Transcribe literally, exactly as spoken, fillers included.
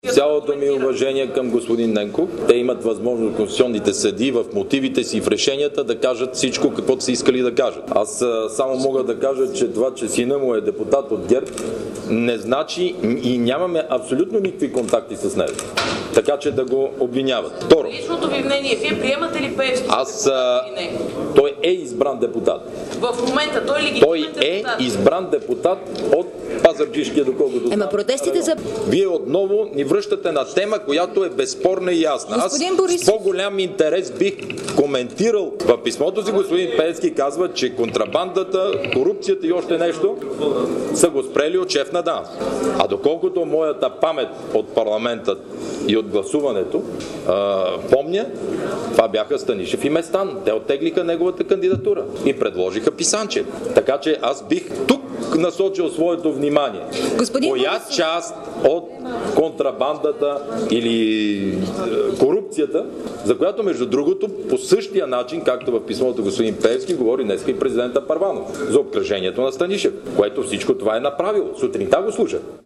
Цялото ми уважение към господин Ненков. Те имат възможност, конституционните съдии, в мотивите си, в решенията да кажат всичко, каквото са искали да кажат. Аз само мога да кажа, че това, че сина му е депутат от ГЕРБ, не значи и нямаме абсолютно никакви контакти с него. Така че да го обвиняват. Второ. Личното ви мнение, вие приемате ли Пеевски? Аз... А, той е избран депутат. В момента той легитимен Той е депутат. избран депутат от Пазарджишкия, доколкото Ема протестите за... Вие отново ни връщате на тема, която е безспорна и ясна. Аз Борис... с по-голям интерес бих коментирал. В писмото си господин Пеевски казва, че контрабандата, корупцията и още нещо са го спрели от шеф на ДАНС. А доколкото моята памет от парламента и от гласуването а, помня, това бяха Станишев и Местан. Те оттеглиха неговата кандидатура и предложиха Писанчев. Така че аз бих тук насочил своето внимание. Господин Коя Борисов... част от контрабандата или е, корупцията, за която между другото по същия начин, както в писмото господин Пеевски, говори днес и президента Първанов за обкръжението на Станишев, което всичко това е направил. Сутринта го слушах.